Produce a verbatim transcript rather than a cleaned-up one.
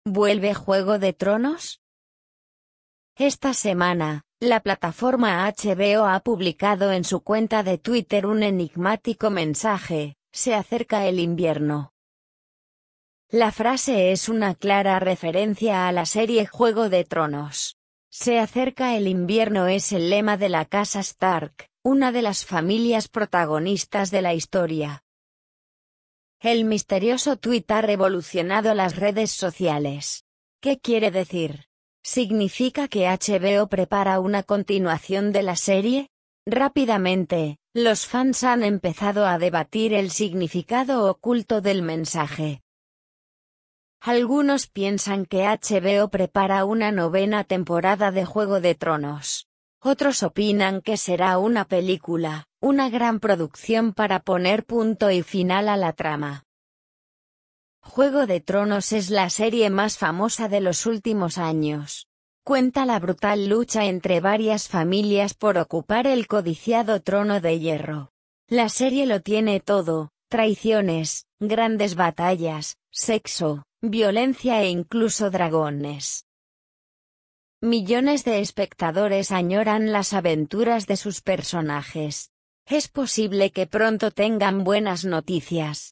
¿Vuelve Juego de Tronos? Esta semana, la plataforma H B O ha publicado en su cuenta de Twitter un enigmático mensaje: se acerca el invierno. La frase es una clara referencia a la serie Juego de Tronos. Se acerca el invierno es el lema de la casa Stark, una de las familias protagonistas de la historia. El misterioso tuit ha revolucionado las redes sociales. ¿Qué quiere decir? ¿Significa que H B O prepara una continuación de la serie? Rápidamente, los fans han empezado a debatir el significado oculto del mensaje. Algunos piensan que H B O prepara una novena temporada de Juego de Tronos. Otros opinan que será una película, una gran producción para poner punto y final a la trama. Juego de Tronos es la serie más famosa de los últimos años. Cuenta la brutal lucha entre varias familias por ocupar el codiciado trono de hierro. La serie lo tiene todo: traiciones, grandes batallas, sexo, violencia e incluso dragones. Millones de espectadores añoran las aventuras de sus personajes. Es posible que pronto tengan buenas noticias.